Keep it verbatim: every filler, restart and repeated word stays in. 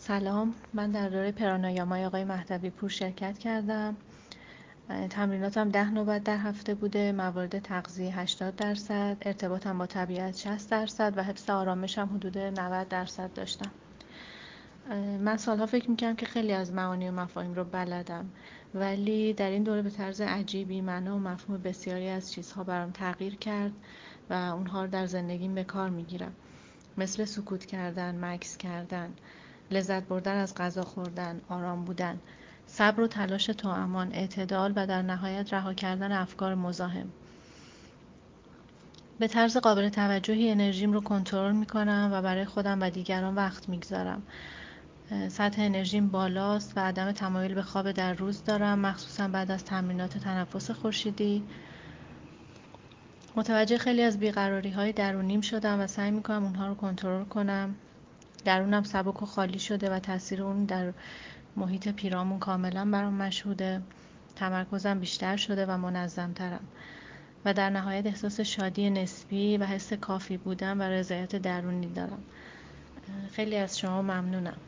سلام، من در دوره پرانایامای آقای مهدوی پور شرکت کردم. تمریناتم ده نوبت در هفته بوده، موارد تغذیه هشتاد درصد، ارتباطم با طبیعت شصت درصد و حفظ آرامشم حدود نود درصد داشتم. من سالها فکر میکردم که خیلی از معانی و مفاهیم رو بلدم، ولی در این دوره به طرز عجیبی معنا و مفهوم بسیاری از چیزها برام تغییر کرد و اونها رو در زندگیم به کار میگیرم، مثل سکوت کردن، مکث کردن، لذت بردن از غذا خوردن، آرام بودن، صبر و تلاش تا امان، اعتدال و در نهایت رها کردن افکار مزاحم. به طرز قابل توجهی انرژیم رو کنترل میکنم و برای خودم و دیگران وقت میگذارم. سطح انرژیم بالاست و عدم تمایل به خواب در روز دارم، مخصوصا بعد از تمرینات تنفس خورشیدی. متوجه خیلی از بیقراری های درونیم شدم و سعی میکنم اونها رو کنترل کنم. درونم سبک و خالی شده و تاثیر اون در محیط پیرامون کاملا برام مشهوده. تمرکزم بیشتر شده و منظمترم و در نهایت احساس شادی نسبی و حس کافی بودن و رضایت درونی دارم. خیلی از شما ممنونم.